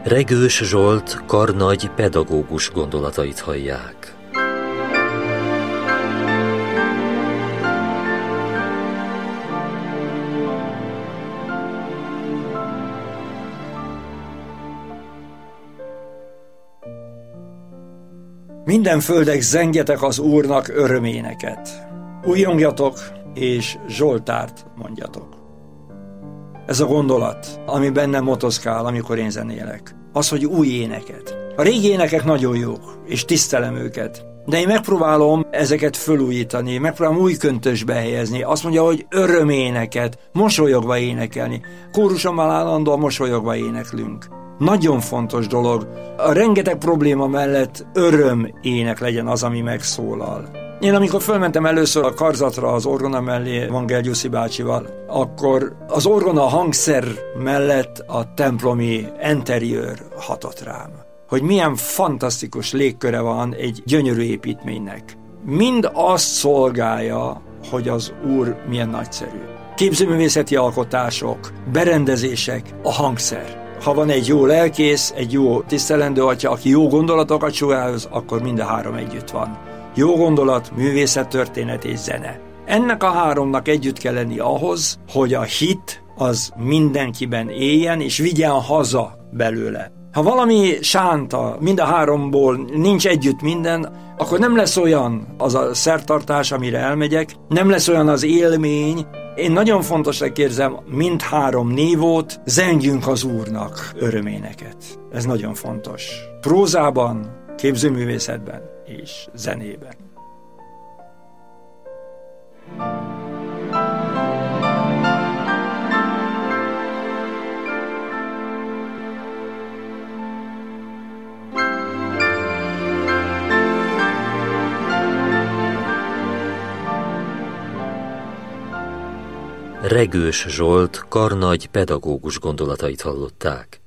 Regős Zsolt karnagy pedagógus gondolatait hallják. Minden földek, zengjetek az Úrnak öröméneket. Újjongjatok és Zsoltárt mondjatok. Ez a gondolat, ami bennem motoszkál, amikor én zenélek. Az, hogy új éneket. A régi énekek nagyon jók, és tisztelem őket. De én megpróbálom ezeket fölújítani, megpróbálom új köntösbe helyezni. Azt mondja, hogy öröméneket, mosolyogva énekelni. Kórusommal állandóan mosolyogva éneklünk. Nagyon fontos dolog. A rengeteg probléma mellett öröm ének legyen az, ami megszólal. Én amikor fölmentem először a karzatra az orgona mellé Vangel Gyuszi bácsival, akkor az orgona hangszer mellett a templomi interiőr hatott rám. Hogy milyen fantasztikus légköre van egy gyönyörű építménynek. Mind azt szolgálja, hogy az Úr milyen nagyszerű. Képzőművészeti alkotások, berendezések, a hangszer. Ha van egy jó lelkész, egy jó tisztelendő atya, aki jó gondolatokat sugároz, akkor mind a három együtt van. Jó gondolat, művészettörténet és zene. Ennek a háromnak együtt kell lenni ahhoz, hogy a hit az mindenkiben éljen, és vigyen haza belőle. Ha valami sánta, mind a háromból nincs együtt minden, akkor nem lesz olyan az a szertartás, amire elmegyek, nem lesz olyan az élmény. Én nagyon fontosnak érzem mindhárom nívót, zengjünk az Úrnak öröméneket. Ez nagyon fontos. Prózában, képzőművészetben és zenében. Regős Zsolt karnagy pedagógus gondolatait hallották.